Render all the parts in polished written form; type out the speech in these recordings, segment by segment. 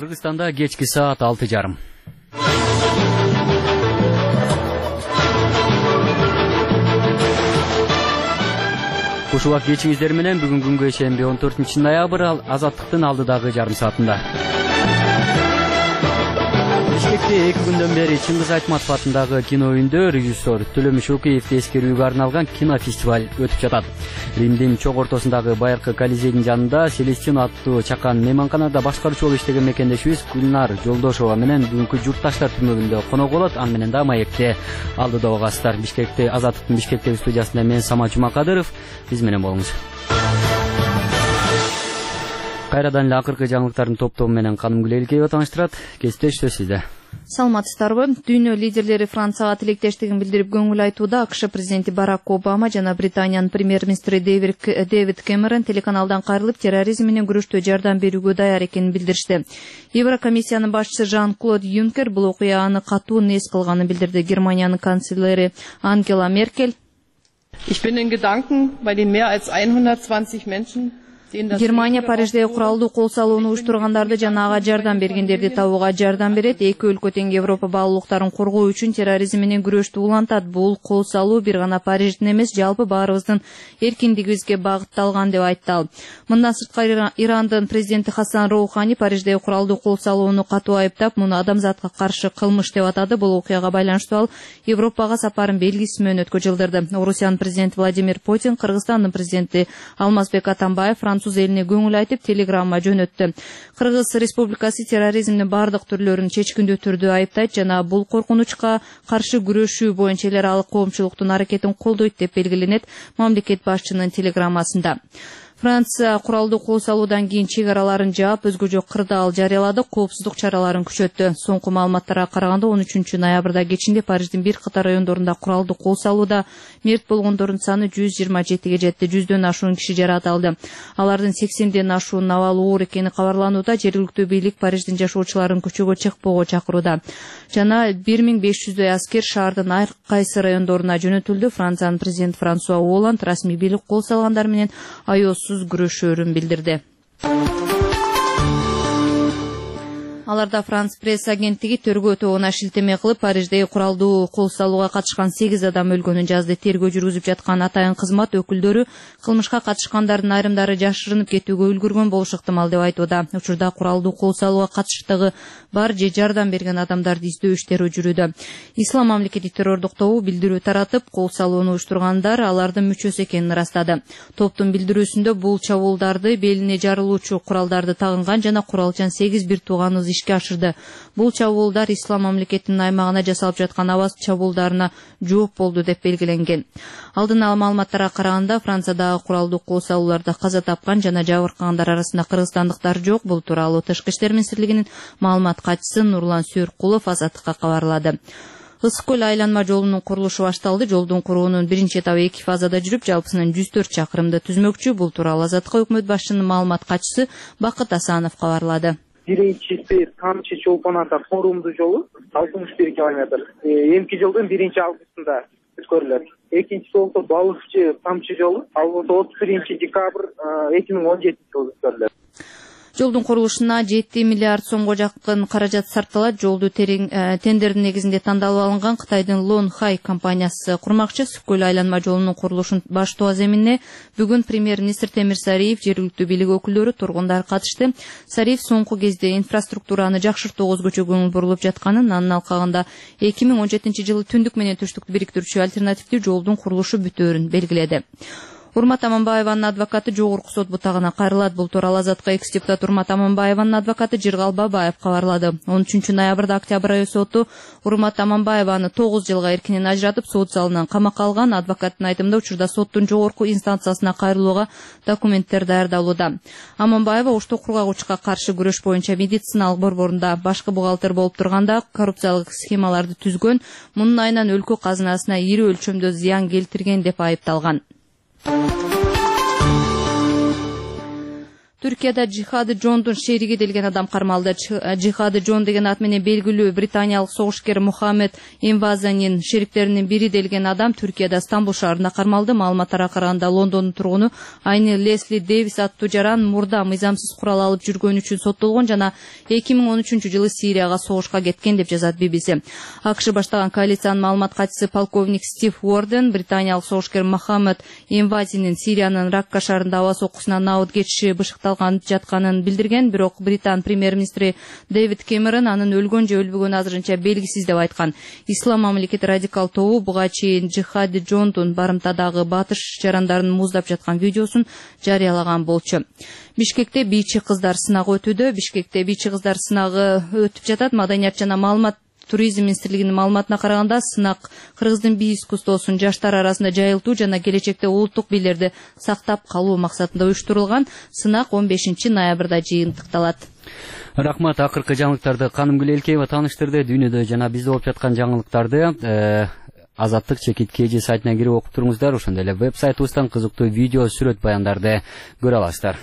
Кыргызстанда кечки саат 6:30. Куш убак кечиңиздер менен бүгүн күнгө шемби 14-ноябрь азаттыктын алдыдагы жарым саатында. Бишкекте 2 күндөн бери Чыңгыз Айтматов атындагы кино үйүндө режиссер Төлөм Шөкеевди эскерүүгө арналган кинофестиваль өтүп жатат. Римдин чоң ортосундагы байыркы Колизейдин жанында Селестино аттуу чакан мейманканада башкарчу болуп иштеген мекендешибиз Гүлнар Жолдошова менен бүгүнкү журтташтар түмөгүндө конок болот. Аны менен да маекте алдыда угасыздар. Бишкекте Азаттыктын Бишкектеги студиясында мен Самат Жумакадыров. Биз менен болуңуз. Кайрадан эле акыркы жаңылыктардын топтому менен Каным Гүлелкеева тааныштырат. Кесиптеш сөз сизде. Саламатсыздарбы? Дүйнө лидерлери Францияга тилектештигин билдирип көңүл айтууда. АКШ президенти Барак Обама жана Британиянын премьер-министри Дэвид Кэмерон телеканалдан кайрылып терроризм менен күрөштө жардам берүүгө даяр экенин билдиришти. Еврокомиссиянын башчысы Жан-Клод Юнкер бул окуяны катуу нес кылганын билдирди. Германиянын канцлери Ангела Меркель: Ich bin in Gedanken bei den mehr als 120 Menschen. Германия Парижде куралдуу кол салууну уюштургандарды жана ага жардам бергендерди табууга жардам берет. Эки өлкө тең Европа баалуулуктарын коргоо үчүн терроризм менен күрөштү улантат. Бул кол салуу бир гана Париждин эмес, жалпы баарыбыздын эркиндигибизге багытталган деп айтты ал. Мындан сырткары Ирандын президенти Хасан Роухани Парижде куралдуу кол салууну катуу айыптап, муну адамзатка каршы кылмыш деп атады. Бул окуяга байланыштуу ал Европага сапарын белгисиз менен өткөрүлдү. Орусиянын президенти Владимир Путин, Кыргызстандын президенти Алмазбек Атамбаев француз элине көңүл айтып телеграмма жөнөттү. Кыргыз Республикасы терроризмдин бардык түрлөрүн чечкиндүү түрдө айыптайт жана бул коркунучка каршы күрөшүү боюнча эл аралык коомчулуктун аракетин колдойт деп белгиленет мамлекет башчынын телеграммасында. Франция куралдуу кол салуудан кийин чек араларын жаап, өзгөчө кырдаал жарыялады, коопсуздук чараларын күчөттү. Соңку маалыматтарга караганда 13-ноябрда кечинде Париждин бир катар райондорунда куралдуу кол салууда мерт болгондордун саны 127-ге жетти. 100дөн ашуун киши жаракат алды. Алардын 80ден ашуун абалы оор экени кабарланууда. Жергиликтүү бийлик Париждин жашоочуларын көчөгө чыкпоого чакырууда. Жана 1500дөй аскер шаардын ар кайсы райондоруна жөнөтүлдү. Франциянын президенти Франсуа Олланд расмий бийлик кол салгандар менен аеосуз күрөшөөрүн билдирди. Аларда Франс пресс агенттиги төргөө тобуна шилтеме кылып, Париждеги куралдуу кол салууга катышкан 8 адам өлгөнүн жазды. Тергөө жүргүзүп жаткан атайын кызмат өкүлдөрү кылмышка катышкандардын айрымдары жашырынып кетүүгө үлгүргөн болушу ыктымал деп айтууда. Учурда куралдуу кол салууга катыштыгы бар же жардам берген адамдарды издөө иштери жүрүүдө. Ислам мамлекети террордук тобу билдирүү таратып, кол салууну уюштургандар алардын мүчөсү экенин ырастады. Топтун билдирүүсүндө бул чабуулдарды белине жарылуучу куралдарды тагынган жана куралчан 8 бир тууганыбыз ишке ашырды. Бул чабуулдар Ислам мамлекетинин аймагына жасалып жаткан абас чабуулдарына жооп болду деп белгиленген. Алдын ала маалыматтарга караганда Франциядагы куралдуу кол салууларда каза тапкан жана жабыркагандар арасында кыргызстандыктар жок. Бул тууралуу Тышкы иштер министрлигинин маалымат катчысы Нурлан Сүйөркулов Азаттыкка кабарлады. Ысык көл айланма жолунун курулушу башталды. Жолдун курууунун биринчи этабы 2 фазада жүрүп, жалпысынан 104 чакырымды түзмөкчү. Бул тууралуу Азаттыкка өкмөт башчынын маалымат катчысы Бакыт Асанов кабарлады. Биринчиси Тамчы Чолпон ата форумдуу жолу 61 км. Эмки жылдын 1-августунда өткөрүлөт. Экинчиси болсо Балыкчы Тамчы жолу, ал болсо 31-декабрь 2017 жылы өткөрүлөт. Жолдун курулушуна 7 миллиард сомго жакын каражат сарпталат. Жолду тендердин негизинде тандалып алынган Кытайдын Лонхай компаниясы курмакчы. Сүккөл айланма жолунун курулушун баштоо земине бүгүн премьер-министр Темир Сариев, жергиликтүү бийлик өкүлдөрү, тургундар катышты. Сариев соңку кезде инфраструктураны жакшыртууга өзгөчө көңүл бурулуп жатканын, анын алкагында 2017 жылы түндүк менен түштүктү бириктирүүчү альтернативдүү жолдун курулушу бүтөөрүн белгиледи. Урмат Аманбаеванын адвокаты жогорку сот бутагына кайрылат. Бул тууралуу Азаттыкка экс-депутат Урмат Аманбаеванын адвокаты Жыргал Бабаев кабарлады. 13-ноябрда Октябрь айы соту Урмат Аманбаеваны 9 жылга эркинен ажыратып, сот залынан камакка алган. Адвокаттын айтымында учурда соттун жогорку инстанциясына кайрылууга документтер даярдалууда. Аманбаева ошто кургагучка каршы күрөш боюнча медициналык борборунда башкы бухгалтер болуп турганда коррупциялык схемаларды түзгөн, мунун айынан өлкө казынасына ири өлчөмдө зыян келтирген деп айыпталган. Түркияда Джихады Джондун шериги делген адам кармалды. Джихады Джон деген ат менен белгилүү британиялык согушкер Мухаммед Эмвазанин шериктеринин бири делген адам Түркияда Стамбул шаарында кармалды. Маалыматтарга караганда Лондондун тургуну Айны Лесли Дэвис аттуу жаран мурда мыйзамсыз курал алып жүргөн үчүн соттолгон жана 2013-жылы Сирияга согушка кеткен деп жазат BBC. АКШ баштаган коалициянын маалымат катчысы полковник Стив Уорден британиялык согушкер Мухаммед Эмвазинин Сириянын Ракка шаарында аба соккусуна набыт кетиши бышыкталган жатканын билдирген, бирок Британ премьер-министри Дэвид Кэмерон анын өлгөн же өлбөгөнү азырынча белгисиз деп айткан. Ислам мамлекети радикал тобу буга чейин Джихады Джондун барымтадагы батыш жарандарын муздап жаткан видеосун жарыялаган болчу. Бишкекте бийчи кыздар сынагы өтүүдө. Бишкекте бийчи кыздар сынагы өтүп жатат. Маданият жана маалымат туризм министрлигинин маалыматына караганда сынак кыргыздын бий искусствосун жаштар арасында жайылтуу жана келечекте улуттук бийлерди сактап калуу максатында уюштурулган. Сынак 15 ноябрда жыйынтыкталат. Рахмат, акыркы жаңылыктарды Канымгүл Элкеева тааныштырды. Дүйнөдө жана бизде болуп жаткан жаңылыктарды Азаттык ЧК сайтына кирип окуп туруңуздар. Ошондой эле веб-сайтыбыздан кызыктуу видео, сүрөт баяндарды көрө аласыздар.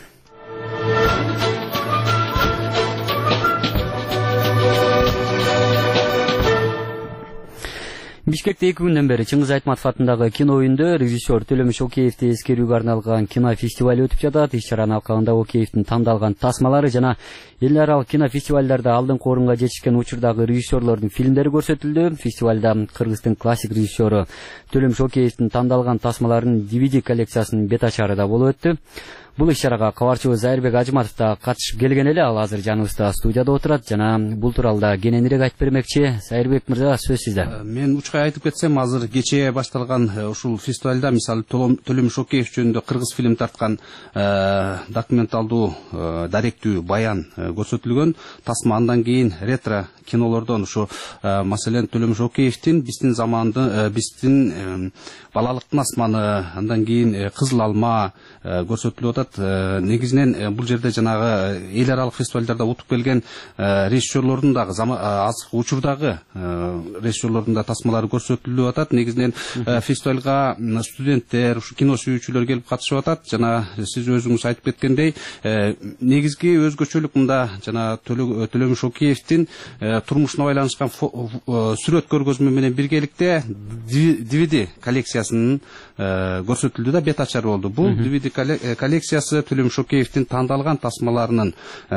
Бишкекте 2 күндөн бери Чыңгыз Айтматов атындагы кино үйүндө режиссер Төлөмүш Океевди эскерүүгө арналган кинофестиваль өтүп жатат. Иш-чаранын алкагында Океевдин тандалган тасмалары жана эл аралык кинофестивалдарда алдыңкы орунга жетишкен учурдагы режиссерлордун фильмдери көрсөтүлдү. Фестивалда Кыргыздын классик режиссеру Төлөмүш Океевдин тандалган тасмаларынын DVD коллекциясынын бет ачары да болуп өттү. Бул иш-чарага кабарчыбыз Айырбек Ажыматов да катышып келген эле. Ал азыр жаныбызда студияда отурат жана бул тууралуу да кененирээк айтып бермекчи. Айырбек мырза, сөз сизде. Мен учкай айтып кетсем, азыр кечээ башталган ушул фестивалда мисалы Төлөмүш Океев жөнүндө кыргыз фильм тарткан документалдуу даректүү баян көрсөтүлгөн. Тасма андан кийин ретро кинолордон ушу маселен Төлөмүш Океевдин биздин заманды биздин балалыктын асманы, андан кийин Кызыл алма көрсөтүлүп атат. Негизинен бул жерде жанагы эл аралык фестивалдарда утуп келген режиссерлордун дагы азыркы учурдагы режиссерлордун да тасмалары көрсөтүлүп атат. Негизинен фестивалга студенттер, ушу кино сүйүүчүлөр келип катышып атат. Жана сиз өзүңүз айтып кеткендей, негизги өзгөчөлүк мында жана Төлөмүш Океевдин турмушуна байланышкан сүрөт көргөзмө менен биргеликте DVD коллекциясынын көрсөтүлдү да бет ачары болду. Бул DVD коллекциясы Төлөмүш Океевдин тандалган тасмаларынын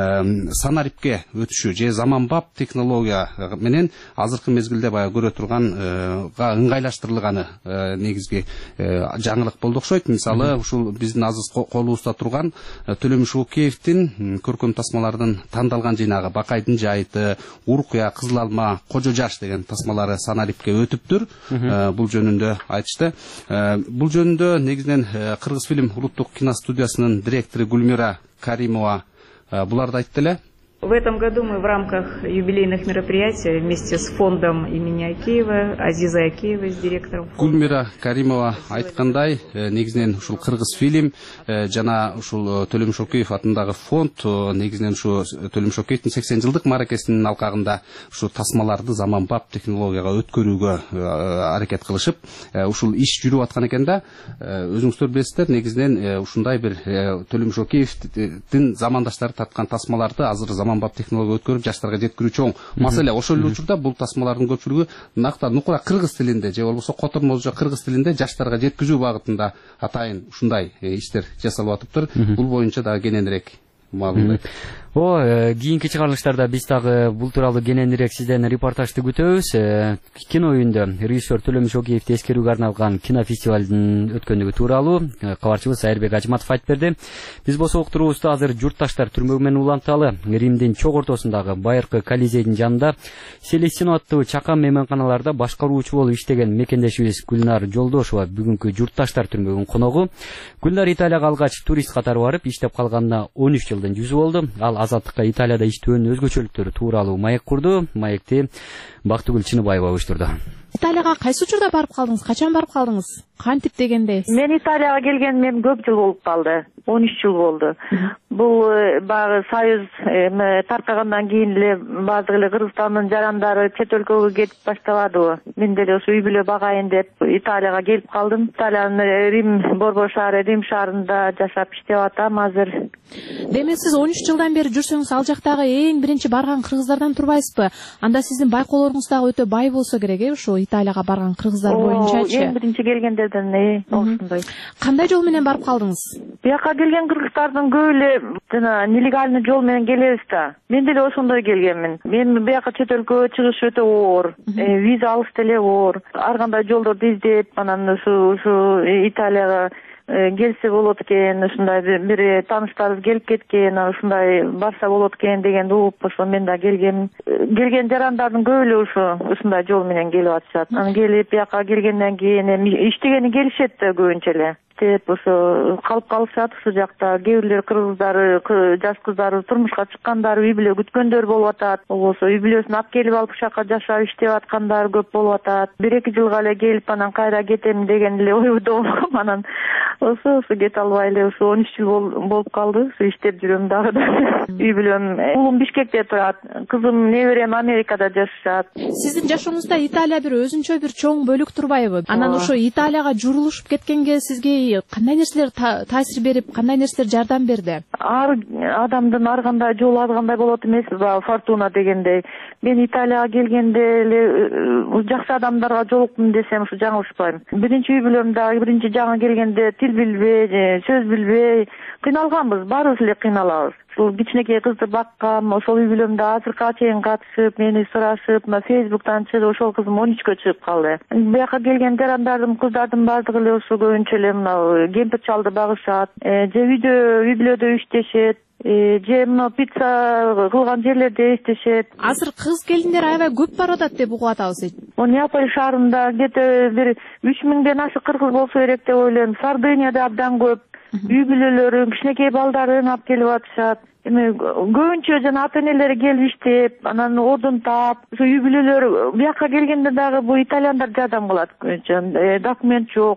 санарипке өтүшү же заманбап технология менен азыркы мезгилде баягы көрө турганга ыңгайлаштырылганы негизги жаңылык болду окшойт. Мисалы, ушул биздин азыр колубузда турган Төлөмүш Океевдин көркөм тасмаларынын тандалган жыйнагы Бакайдын жайыты, Уркуя, Кызыл алма, Кожо жаш деген тасмалары санарипке өтүптүр. Бул жөнүндө айтышты. Бул жөнүндө негизинен Кыргыз фильм улуттук киностудиясынын директору Гүлмира Каримова буларды айтты эле. В этом году мы в рамках юбилейных мероприятий вместе с фондом имени Акеева, Азизой Акеевой, с директором. Гүлмира Каримова айткандай, негизинен ушул Кыргыз фильм жана ушул Төлөмүш Океев атындагы фонд негизинен ушу Төлөмүш Океевдин 80 жылдык мааракесинин алкагында ушу тасмаларды заманбап технологияга өткөрүүгө аракет кылышып, ушул иш жүрүп аткан экен да. Өзүңүздөр билесиздер, негизинен ушундай бир Төлөмүш Океевдин замандаштары тарткан тасмаларды азыр заманбап технология өткөрүп жаштарга жеткирүү чоң маселе. Ошол эле учурда бул тасмалардын көпчүлүгү накта нукура кыргыз тилинде же болбосо котормозу кыргыз тилинде жаштарга жеткизүү багытында атайын ушундай иштер жасалып атыптыр. Бул боюнча дагы кененирээк маалымат. Кийинки чыгарылыштарда биз дагы бул тууралуу кененирээк сизден репортажды күтөбүз. Кино үйүндө режиссер Төлөмүш Океевди эскерүүгө арналган кинофестивалдын өткөндүгү тууралуу кабарчыбыз Айырбек Ажыматов айтып берди. Биз болсо уктуруубузду азыр журтташтар түрмөгү менен уланталы. Римдин чок ортосундагы байыркы Колизейдин жанында Селестино аттуу чакан мейманканаларда башкаруучу болуп иштеген мекендешибиз Гүлнар Жолдошова бүгүнкү журтташтар түрмөгүнүн коногу. Гүлнар Италияга алгач турист катары барып иштеп калганына 13 жылдын жүзү болду. Ал Азаттыкка Италияда иштөөнүн өзгөчөлүктөрү тууралуу маек курду. Маекти Бактыгүл Чыныбаева уюштурду. Италияга кайсы учурда барып калдыңыз? Качан барып калдыңыз? Кантип дегенде? Мен Италияга келгениме көп жыл болуп калды. 13 жыл болду. Бул багы Союз таркагандан кийин эле баардык эле Кыргызстандын жарандары чет өлкөгө кетип баштабадыбы. Мен деле ошо үй бүлө багайын деп Италияга келип калдым. Италиянын Рим Борбор шаары, Рим шаарында жашап иштеп атам азыр. Демек сиз 13 жылдан бери жүрсөңүз, ал жактагы эң биринчи барган кыргыздардан турбайсызбы? Анда сиздин байкоолоруңуз дагы өтө бай болсо керек, ошо Италияга барган кыргыздар боюнчачы. Эң биринчи келгендерден ошондой. Кандай жол менен барып калдыңыз? Бияка келген кыргыздардын көбү эле жана нелегальный жол менен келебиз да. Мен деле ошондой келгенмин. Мен бияка чет өлкөгө чыгыш өтө оор. Виза алыш деле оор. Ар кандай жолдорду издеп, анан ушу Италияга келсе болот экен, ушундай бир тааныштарыбыз келип кеткен, ушундай барса болот экен дегенди угуп, ошо мен да келгем. Келген жарандардын көбү эле ушундай жол менен келип атышат. Анан келип бияка келгенден кийин иштегени келишет да көбүнчө эле. Ошо калып калышат ушул жакта. Кээ бирлер кыргыздары, жаш кыздары турмушка чыккандар, үй бүлө күткөндөр болуп атат. Болбосо үй бүлөсүн алып келип алып ушака жашап иштеп аткандар көп болуп атат. 1-2 жылга эле келип анан кайра кетем деген эле ойдо болгом. Анан ошо кете албай эле 13 жыл болуп калды. Ошо иштеп жүрөм дагы да. Үй бүлөм, уулум Бишкекте турат, кызым, неберем Америкада жашашат. Сиздин жашооңузда Италия бир өзүнчө бир чоң бөлүк турбайбы? Анан ошо Италияга журулушуп кеткенге сизге кандай нерселер таасир берип, кандай нерселер жардам берди? Ар адамдын ар кандай жолу ар кандай болот эмеспи, фортуна дегендей. Мен Италияга келгенде эле жакшы адамдарга жолуктум десем ушу жаңылышпайм. Биринчи үй бүлөмдө биринчи жаңы келгенде тил билбей, сөз билбей кыйналганбыз, баарыбыз эле кыйналабыз. Ушул кичинекей кызды баккам, ошол үй бүлөмдө азыркыга чейин катышып, мени сурашып, Фейсбуктан чыгып, ошол кызым 13кө чыгып калды. Бияка келген жарандардын, кыздардын баардыгы эле ошо көбүнчө эле мына кемпир чалды багышат, же үй бүлөдө иштешет, же мына пицца кылган жерлерде иштешет. Азыр кыз келиндер аябай көп барып атат деп угуп атабыз. Неаполь шаарында где-то бир 3000ден ашык кыргыз болсо керек деп ойлойм. Сардынияда абдан көп. Үй бүлөлөрүн, кичинекей балдарын алып келип атышат. Эми көбүнчө жана ата энелери келип иштеп, анан ордун таап, ошо үй бүлөлөр бияка келгенде дагы бу итальяндар жардам кылат көбүнчө. Документ жок.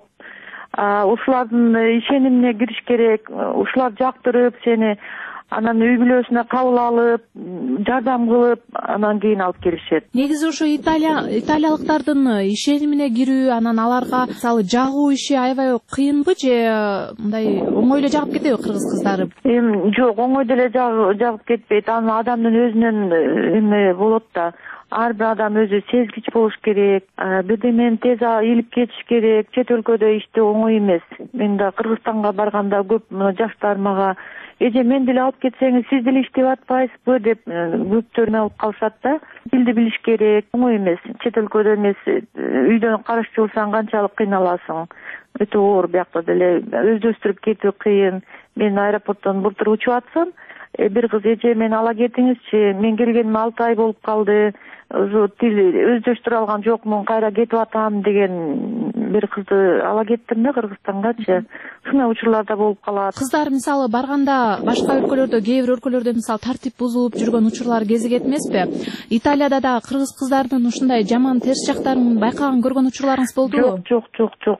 Ушулардын ишенимине кириш керек. Ушулар жактырып сени, анан үй бүлөсүнө кабыл алып, жардам кылып, анан кийин алып келишет. Негизи ошо италиялыктардын ишенимине кирүү, анан аларга мисалы жагуу иши аябай кыйынбы же мындай оңой эле жагып кетеби кыргыз кыздары? Жок, оңой деле жагып кетпейт. Аны адамдын өзүнөн эме болот да. Ар бир адам өзү сезгич болуш керек, бирдемени тез илип кетиш керек. Чет өлкөдө иштөө оңой эмес. Мен да Кыргызстанга барганда көп жаштар мага эже мен деле алып кетсеңиз, сиз деле иштеп атпайсызбы деп көптөрүн алып калышат да. Тилди билиш керек, оңой эмес. Чет өлкөдө эмес, үйдөн карашчы болсаң канчалык кыйналасың. Өтө оор биякта деле өздөштүрүп кетүү кыйын. Мен аэропорттон былтыр учуп атсам, бир кыз эже мени ала кетиңизчи, мен келгениме 6 ай болуп калды. Тил өздөштүрө алган жокмун, кайра кетип атам деген бир кызды ала кеттим да Кыргызстангачы. Ушундай учурларда болуп калат. Кыздар мисалы барганда башка өлкөлөрдө, кээ бир өлкөлөрдө мисалы тартип бузулуп жүргөн учурлар кезигет эмеспи? Италияда да кыргыз кыздардын ушундай жаман терс жактарын байкаган көргөн учурларыңыз болдубу? Жок.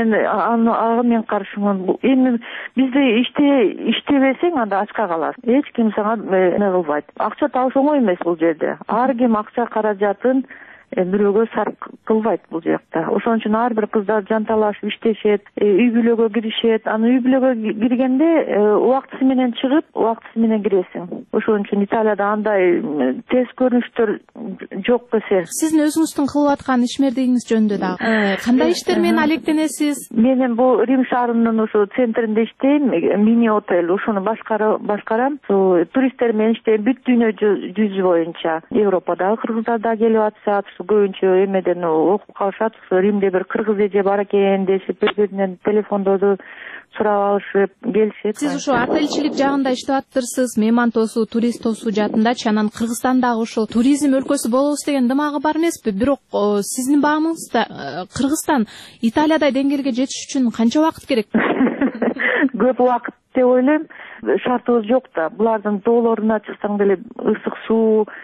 Мен каршымын. Эми бизде иштебесең анда ачка каласың. Эч ким сага эме кылбайт. Акча табыш оңой эмес бул жерде. Ар ким акча каражатын бирөөгө сарп кылбайт бул жакта. Ошон үчүн ар бир кыздар жанталашып иштешет, үй бүлөгө киришет. Аны үй бүлөгө киргенде убактысы менен чыгып, убактысы менен киресиң. Ошон үчүн Италияда андай тез көрүнүштөр жок эсе. Сиздин өзүңүздүн кылып аткан ишмердигиңиз жөнүндө дагы кандай иштер менен алектенесиз? Мен бул Рим шаарынын ошо центринде иштейм, мини отель, ошону башкарам. Туристтер менен иштейм бүт дүйнө жүзү боюнча. Европадагы кыргыздар да келип атышат. Көбүнчө эмеден окуп калышат. Римде бир кыргыз эже бар экен дешип, бири-биринен телефондорду сурап алышып келишет. Сиз ушу отельчилик жагында иштеп атыптырсыз, мейман тосуу, турист тосуу жаатындачы. Анан Кыргызстандагы ушул туризм өлкөсү болобуз деген дымагы бар эмеспи? Бирок сиздин баамыңызда Кыргызстан Италиядай деңгээлге жетиш үчүн канча убакыт керек? Көп убакыт деп ойлойм. Шартыбыз жок да. Булардын тоолоруна чыксаң деле ысык суу,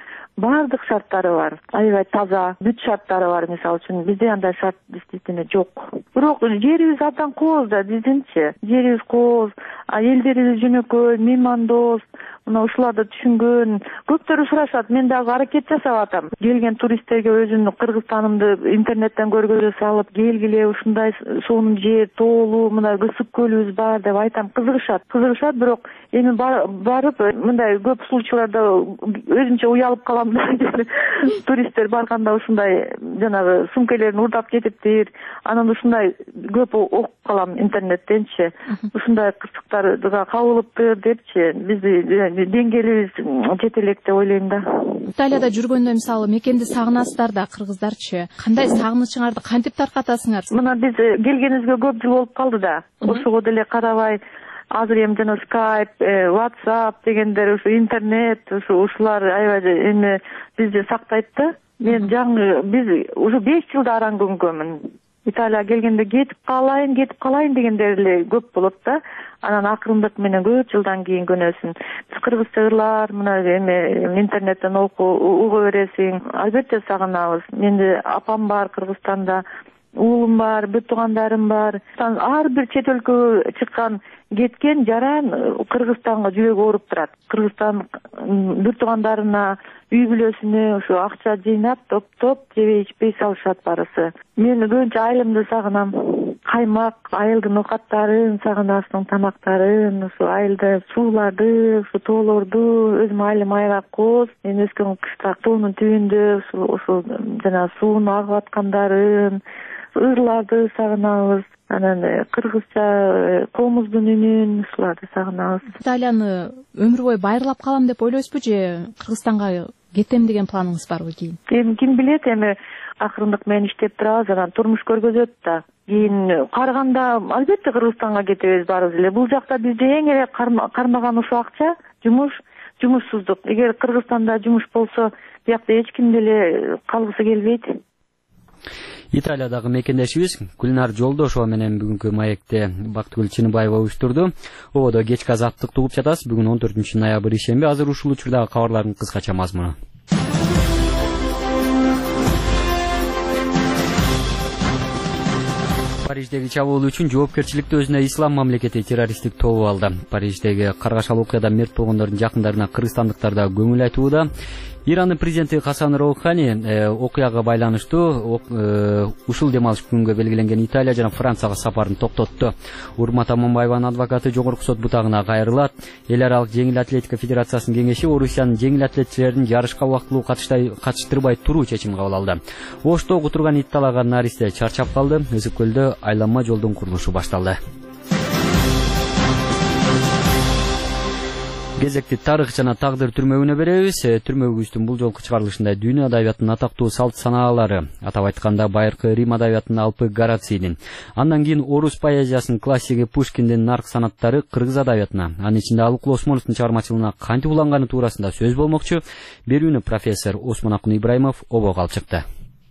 баардык шарттары бар, аябай таза, бүт шарттары бар. Мисалы үчүн бизде андай шарт действительно жок. Бирок жерибиз абдан кооз да, биздинчи. Жерибиз кооз, элдерибиз жөнөкөй, меймандос. Мына ушуларды түшүнгөн көптөр сурашат. Мен дагы аракет жасап атам. Келген туристтерге өзүмдүн Кыргызстанымды интернеттен көргөзө салып, келгиле, ушундай сонун жер, тоолуу, мына ысык көлүбүз бар деп айтам. Кызыгышат, бирок эми барып мындай көп случайларда өзүнчө уялып калам. Туристтер барганда ушундай жанагы сумкалерин урдап кетиптир. Анан ушундай көп окуп калам интернеттенчи. Ушундай кырсыктарга кабылыптыр депчи. Бизди деңгээлибиз жете элек деп ойлойм да. Италияда жүргөндө мисалы мекенди сагынасыздар да, кыргыздарчы. Кандай сагынычыңарды кантип таркатасыңар? Мына биз келгенибизге көп жыл болуп калды да. Ошого деле карабай азыр эми жана Skype, WhatsApp дегендер, ушу интернет, ушулар аябай эми бизди сактайт да. Мен биз уже 5 жылда аран көнгөнмүн. Италияга келгенде кетип калайын дегендер эле көп болот да. Анан акырындык менен көп жылдан кийин көнөсүн. Биз кыргызча ырлар, мына эми интернеттен угуп бересиң. Албетте сагынабыз. Менде апам бар Кыргызстанда, уулум бар, бүт туугандарым бар. Ар бир чет өлкөгө чыккан кеткен жаран Кыргызстанга жүрөгү ооруп турат. Кыргызстан бүт туугандарына, үй бүлөсүнө ушу акча жыйнап, топ жебей ичпей салышат барысы. Мен көбүнчө айылымды сагынам. Каймак, айылдын оокаттарын, сагынасың тамактарын, ушу айылда сууларды, ушу тоолорду, өзүм айылым аябай кооз. Мен өскөн кышта тоонун түбүндө ушу жана суунун агып аткандарын, ырларды сагынабыз. Анан кыргызча комуздун үнүн, ушуларды сагынабыз. Италияны өмүр бою байырлап калам деп ойлойсузбу же Кыргызстанга кетем деген планыңыз барбы кийин? Эми ким билет, эми акырындык менен иштеп турабыз, анан турмуш көргөзөт да. Кийин карыганда албетте Кыргызстанга кетебиз барыбыз эле. Бул жакта бизди эң эле кармаган ушул акча, жумушсуздук. Эгер Кыргызстанда жумуш болсо, биякта эч ким деле калгысы келбейт. Италиядагы мекендешибиз Гүлнар Жолдошова менен бүгүнкү маекте Бактыгүл Чыныбаева уюштурду. Ободо кечки азаттык угуп жатасыз. Бүгүн 14 ноябрь ишемби. Азыр ушул учурдагы кабарлардын кыскача мазмуну. Париждеги чабуул үчүн жоопкерчиликти өзүнө ислам мамлекети террористтик тобу алды. Париждеги каргашал окуяда мерт болгондордун жакындарына кыргызстандыктар да көңүл айтууда. Ирандын президенти Хасан Роухани окуяга байланыштуу ушул дем алыш күнгө белгиленген Италия жана Францияга сапарын токтотту. Урмат Аманбаеванын адвокаты Жогорку сот бутагына кайрылат. Эл аралык жеңил атлетика федерациясынын кеңеши Орусиянын жеңил атлетчилерин жарышка убактылуу катыштырбай туруу чечим кабыл алды. Ошто огу турган ит талаган наристе чарчап калды. Ысык көлдө айланма жолдун курулушу башталды. Кезекти тарых жана тагдыр түрмөгүнө беребиз. Түрмөгүбүздүн бул жолку чыгарылышында дүйнө адабиятынын атактуу салт санаалары, атап айтканда байыркы Рим адабиятынын алпы Горацийдин, андан кийин орус поэзиясынын классиги Пушкиндин нарк санаттары кыргыз адабиятына, анын ичинде Алыклы Осмоновдун чыгармачылыгына кантип уланганы туурасында сөз болмокчу. Берүүнү профессор Осмонакун Ибраимов обого алып чыкты.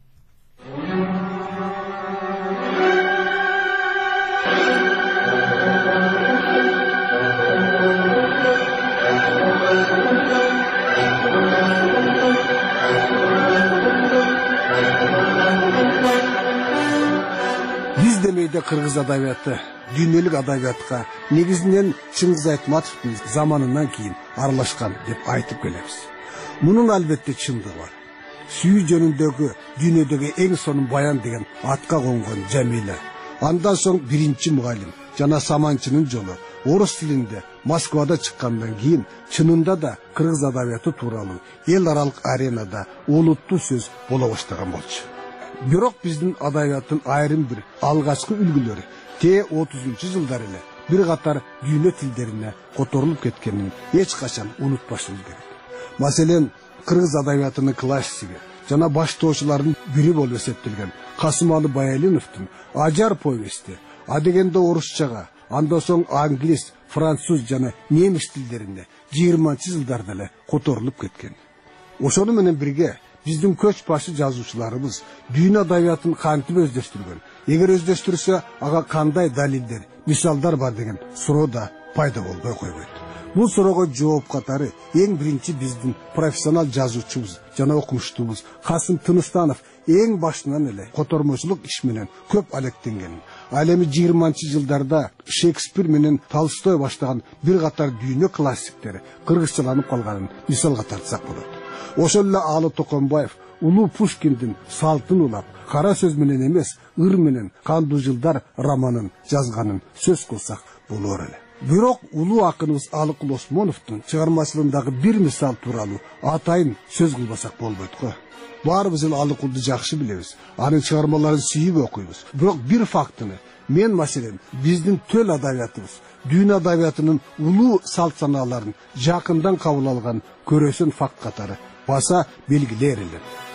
Демейде кыргыз адабияты дүйнөлүк адабиятка негизинен Чыңгыз Айтматовдун заманынан кийин аралашкан деп айтып келебиз. Мунун албетте чындыгы бар. Сүйүү жөнүндөгү дүйнөдөгү эң сонун баян деген атка конгон Жамиля. Андан соң биринчи мугалим жана Саманчынын жолу орус тилинде Москвада чыккандан кийин чынында да кыргыз адабияты тууралуу эл аралык аренада олуттуу сөз боло баштаган болчу. Бирок биздин адабияттын айрым бир алгачкы үлгүлөрү T30-жылдар эле бир катар дүйнө тилдерине которулуп кеткенин эч качан унутпашыбыз керек. Маселен, кыргыз адабиятынын классиги жана баштоочулардын бири болуп эсептелген Касымалы Баялиновдун Ажар повести адегенде орусчага, андан соң англис, француз жана немис тилдерине 20-жылдарда эле которулуп кеткен. Ошону менен бирге биздин көч башы жазуучуларыбыз дүйнө адабиятын кантип өздөштүргөн, эгер өздөштүрсө ага кандай далилдер, мисалдар бар деген суроо да пайда болбой койбойт. Бул суроого жооп катары эң биринчи биздин профессионал жазуучубуз жана окумуштуубуз Касым Тыныстанов эң башынан эле котормочулук иш менен көп алектенген. Ал эми 20-жылдарда Шекспир менен Толстой баштаган бир катар дүйнө классиктери кыргызчаланып калганын мисалга тартсак болот. Ошол эле Алы Токонбаев улуу Пушкиндин Салтын улап, кара сөз менен эмес, ыр менен Кандуу жылдар романын жазганын сөз кылсак болор эле. Бирок улуу акыныбыз Алыкул Осмоновдун чыгармачылыгындагы бир мисал тууралуу атайын сөз кылбасак болбойт го. Баарыбыз эле Алыкулду жакшы билебиз, анын чыгармаларын сүйүп окуйбуз. Бирок бир фактыны мен маселен биздин төл адабиятыбыз, дүйнө адабиятынын улуу салт санааларын жакындан кабыл алган көрөсөн факт катары баса белгилер эле.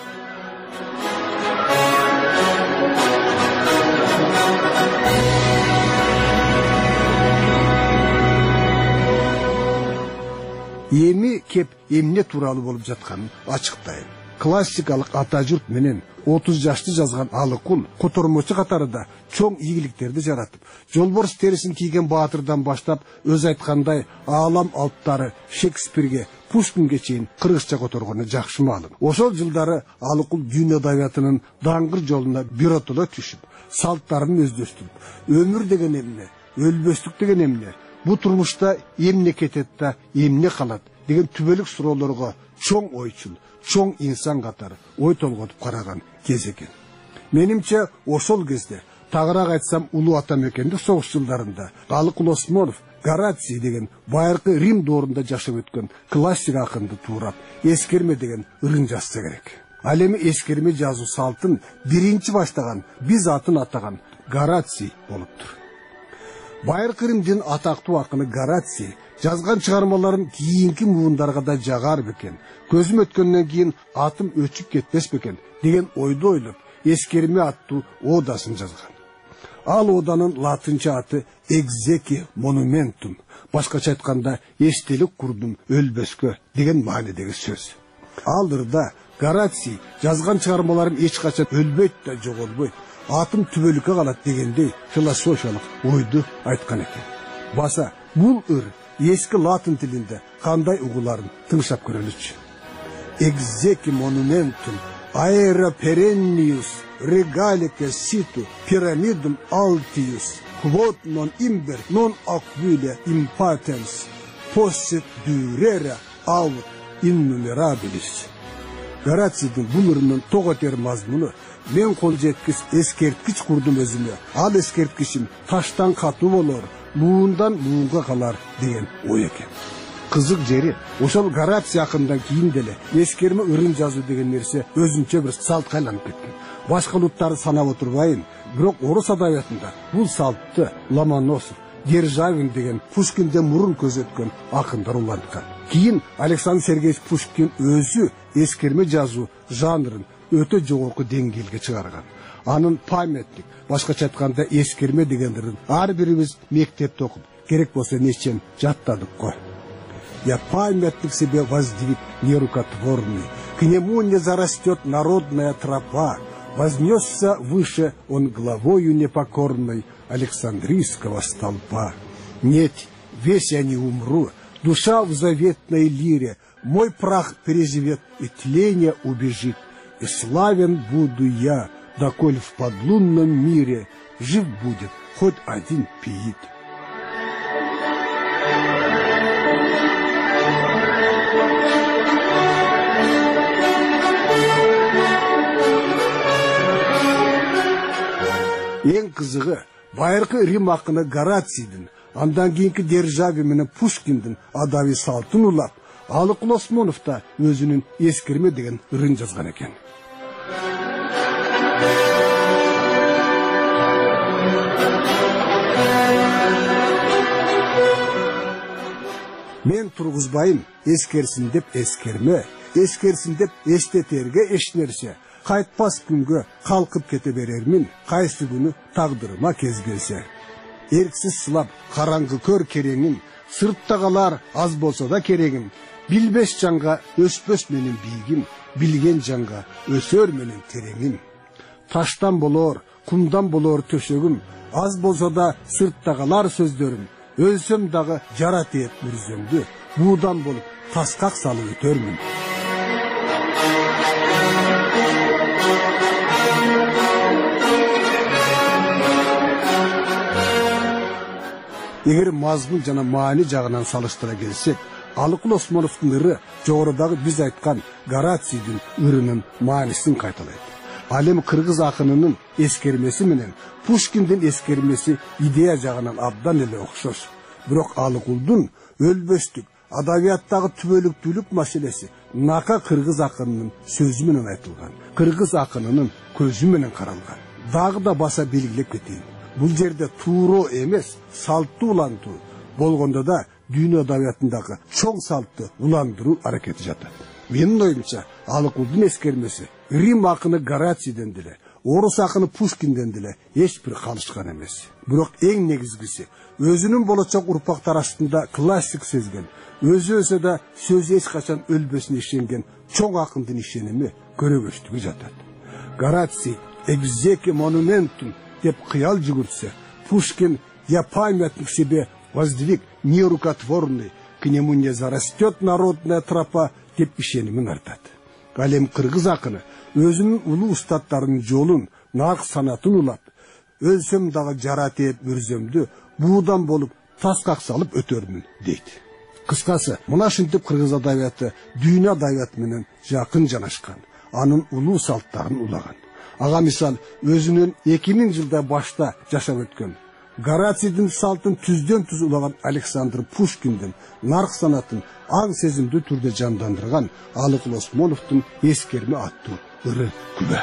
Эми кеп эмне тууралуу болуп жатканын ачыктайм. Классикалык ата журт менен 30 жашты жазган Алыкул котормочу катарында чоң ийгиликтерди жаратып, жолборс терисин кийген баатырдан баштап өз айткандай аалам алыптары Шекспирге, Пушкинге чейин кыргызча которгону жакшы маалым. Ошол жылдары Алыкул дүйнө адабиятынын даңгыр жолуна биротоло түшүп, салттарын өздөштүрүп, өмүр деген эмне, өлбөстүк деген эмне, бу турмушта эмне кетет да эмне калат деген түбөлүк суроолорго чоң ойчул, чоң инсан катары ой толготуп караган кез экен. Менимче ошол кезде тагыраак айтсам улуу атамекендик согуш жылдарында Алыкул Осмонов Гораций деген байыркы Рим доорунда жашап өткөн классик акынды туурап, эскерме деген ырын жазса керек. Ал эми эскерме жазуу салтын биринчи баштаган, биз атын атаган Гораций болуптур. Байыркы Римдин атактуу акыны Гораций жазган чыгармаларын кийинки муундарга да жагар бекен, көзүм өткөндөн кийин атым өчүп кетпес бекен деген ойду ойлоп, эскерме аттуу одасын жазган. Ал оданын латынча аты Exequi Monumentum, башкача айтканда эстелик курдум өлбөскө деген маанидеги сөз. Ал ырда Гораций жазган чыгармаларын эч качан өлбөйт да жоголбойт, атым түбөлүккө калат дегендей философиялык ойду айткан экен. Баса бул ыр эски латын тилинде кандай угуларын тыңшап көрөлүчү. Exequi Monumentum aera perennius regalique situ pyramidum altius quod non imber non aquile impatens posset durera aut innumerabilis. Горацийдин бул ырынын тоготер мазмуну мен кол жеткис эскерткич курдум өзүмө. Ал эскерткичим таштан катуу болор, муундан муунга калар деген ой экен. Кызык жери ошол Гораций акындан кийин деле эскерме ырын жазуу деген нерсе өзүнчө бир салтка айланып кеткен. Башка улуттарды санап отурбайын, бирок орус адабиятында бул салтты Ломоносов, Державин деген Пушкинден мурун көзөткөн акындар уланткан. Кийин Александр Сергеевич Пушкин өзү эскерме жазуу жанрын өтө жогорку деңгээлге чыгарган. Анын памятник, башкача айтканда эскерме дегендерин ар бирибиз мектепте окуп, керек болсо нечен жаттадык го. Я памятник себе воздвиг нерукотворный, к нему не зарастет народная тропа, вознесся выше он главою непокорной Александрийского столпа. Нет, весь я не умру, душа в заветной лире, мой прах переживет и тление убежит, и славен буду я, доколь в подлунном мире жив будет хоть один пиит. Эң кызыгы байыркы Рим акыны Горацийдин, андан кийинки Державин менен Пушкиндин адабий салтын улап, Алыкул Осмонов да өзүнүн эскерме деген ырын жазган экен. Мен тургузбайын эскерсин деп эскерме, эскерсин деп эстетерге эч нерсе. Кайтпас күнгө калкып кете берермин, кайсы күнү тагдырыма кез келсе. Эрксиз сылап караңгы көр кереңин, сыртта калар аз болсо да керегим. Билбес жанга өспөс менен бийигим, билген жанга өсөр менен тереңим. Таштан болор, кумдан болор төшөгүм, аз болсо да сыртта калар сөздөрүм. Өлсөм дагы жарат ет мүрзөмдү, буудан болуп таскак салып өтөрмүн. Эгер мазмун жана маани жагынан салыштыра келсек, Алыкул Осмоновдун ыры жогорудагы биз айткан Горацийдин ырынын маанисин кайталайт. Ал эми кыргыз акынынын эскермеси менен Пушкиндин эскермеси идея жагынан абдан эле окшош. Бирок Алыкулдун өлбөстүк адабияттагы түбөлүктүүлүк маселеси нака кыргыз акынынын сөзү менен айтылган, кыргыз акынынын көзү менен каралган. Дагы да баса белгилеп кетейин. Бул жерде тууроо эмес, салттуу улантуу болгондо да дүйнө адабиятындагы чоң салтты уландыруу аракети жатат. Менин оюмча, Алыкулдун эскермеси Рим акыны Горацийден деле, орус акыны Пушкинден деле эч бир калышкан эмес. Бирок эң негизгиси, өзүнүн болочок урпактар астында классик сезген, өзү да сөзү эч качан өлбөсүн ишенген чоң акындын ишеними көрөгөчтүгү жатат. Гораций «Экзеке монументум» деп кыял жүгүртсө, Пушкин «Я памятник себе воздвиг нерукотворный, к нему не зарастет народная тропа» деп ишенимин артат. Ал эми кыргыз акыны өзүнүн улуу устаттарынын жолун, нарк санатын улап, өлсөм дагы жарат ээп мүрзөмдү, буудан болуп таскак салып өтөрмүн дейт. Кыскасы, мына ушинтип кыргыз адабияты дүйнө адабияты менен жакын жанашкан, анын улуу салттарын улаган. Ага мисал, өзүнүн 2000 жылда башта жашап өткөн, Горацийдин салтын түздөн түз улаган Александр Пушкиндин нарк санатын аң сезимдүү түрдө жандандырган Алыкул Осмоновдун эскерме аттуу ыры күбө.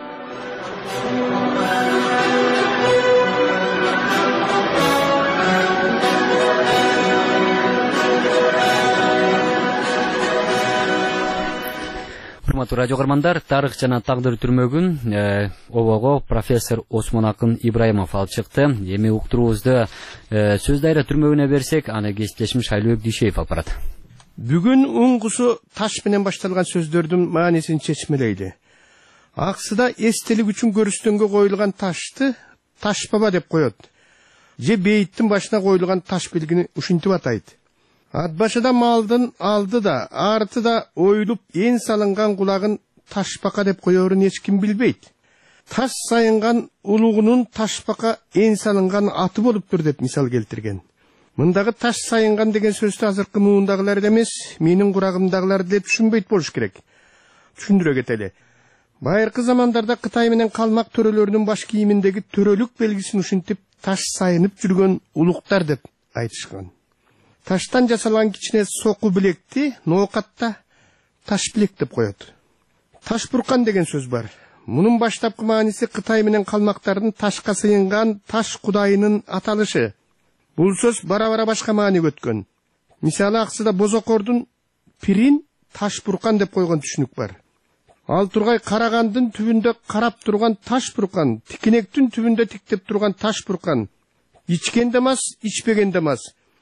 Урматтуу радио көрөрмандар, тарых жана тагдыр түрмөгүн обого профессор Осмон Акын Ибраимов алып чыкты. Эми уктуруубузду сөз дайра түрмөгүнө берсек, аны кесиптешим Шайлыбек Дүйшеев алып барат. Бүгүн уңгусу таш менен башталган сөздөрдүн маанисин чечмелейли. Аксыда эстелик үчүн көрүстөнгө коюлган ташты таш баба деп коет. Же бейиттин башына коюлган таш белгини ушинтип атайт. Ат башыда малдын алды да, арты да оюлуп эн салынган кулагын ташпака деп коерун эч ким билбейт. Таш сайынган улугунун ташпака эн салынган аты болуптур деп мисал келтирген. Мындагы таш сайынган деген сөздү азыркы муундагылар эмес, менин курагымдагылар деп түшүнбөйт болуш керек. Түшүндүрө кетели. Байыркы замандарда Кытай менен калмак төрөлөрүнүн баш кийиминдеги төрөлүк белгисин ушинтип таш сайынып жүргөн улуктар деп айтышкан. Таштан жасалган кичине соку билекти ноокатта таш билек деп коет. Таш буркан деген сөз бар. Мунун баштапкы мааниси Кытай менен калмактардын ташка сыйынган таш кудайынын аталышы. Бул сөз бара-бара башка маани өткөн. Мисалы аксыда Бозокордун пирин таш буркан деп койгон түшүнүк бар. Ал тургай Карагандын түбүндө карап турган таш буркан, Тикинектин түбүндө тиктеп турган таш буркан. Ичкенде мас, ичпегенде мас.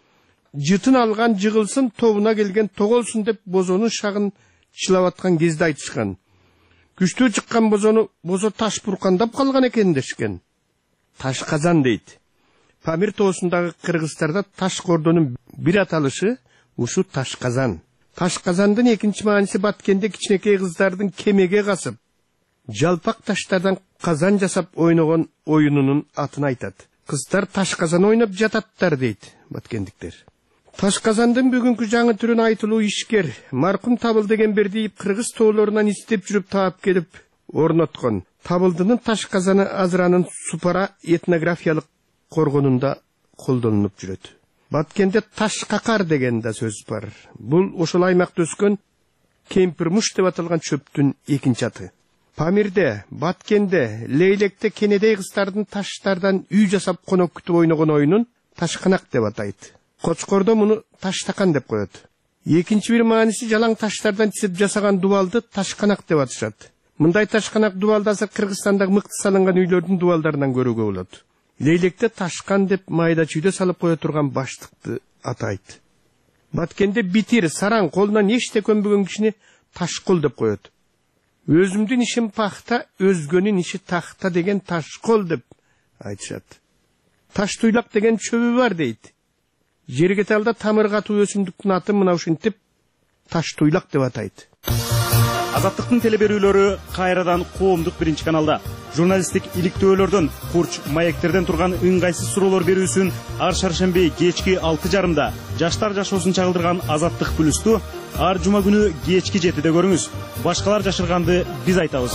Жытын алган жыгылсын тобуна келген тоголсун деп бозонун шагын чылап аткан кезде айтышкан. Күчтүү чыккан бозону бозо таш буркандап калган экен дешкен. Таш казан дейт. Памир тоосундагы кыргыздарда таш кордонун бир аталышы ушу таш казан. Таш казандын экинчи мааниси Баткенде кичинекей кыздардын кемеге касып, жалпак таштардан казан жасап ойногон оюнунун атын айтат. Кыздар таш казан ойноп жататтар дейт баткендиктер. Таш казандын бүгүнкү жаңы түрүн айтылуу ишкер маркум Табылдыгембердиев кыргыз тоолорунан издеп жүрүп таап келип орноткон. Табылдынын таш казаны Азыранын Супара этнографиялык коргонунда колдонулуп жүрөт. Баткенде таш какар деген да сөз бар. Бул ошол аймакта өскөн кемпирмуш деп аталган чөптүн экинчи аты. Памирде, Баткенде, Лейлекте кенедей кыздардын таштардан үй жасап конок күтүп ойногон оюнун ташканак деп атайт. Кочкордо муну таштакан деп коет. Экинчи бир мааниси жалаң таштардан тизип жасаган дубалды ташканак деп атышат. Мындай ташканак дубалды азыр Кыргызстандагы мыкты салынган үйлөрдүн дубалдарынан көрүүгө болот. Лейлекте ташкан деп майда чүйдө салып кое турган баштыкты атайт. Баткенде битир, сараң, колунан эчте көнбөгөн кишини ташкол деп коет. Өзүмдүн ишим пахта, өзгөнүн иши тахта деген ташкол деп айтышат. Таш туйлак деген чөбү бар дейт. Жергеталда тамыр катуу өсүмдүктүн аты мына ушинтип таш туйлак деп атайт. Азаттыктын телеберүүлөрү кайрадан коомдук биринчи каналда. Журналисттик иликтөөлөрдөн, курч маектерден турган ыңгайсыз суроолор берүүсүн ар шаршемби кечки 6:30 жаштар жашоосун чагылдырган Азаттык плюсту ар жума күнү кечки 7-де көрүңүз. Башкалар жашырганды биз айтабыз.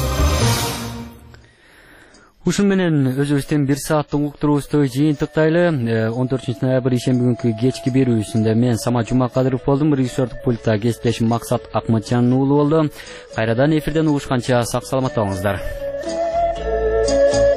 Ушун менен өзүбүздүн 1 сааттык уктуруубузду жыйынтыктайлы. 14 ноябрь ишемби күнкү кечки берүүсүндө мен Самат Жумакадыров болдум. Режиссердик пультта кесиптешим Максат Акматжан уулу болду. Кайрадан эфирден угушканча сак саламатта болуңуздар.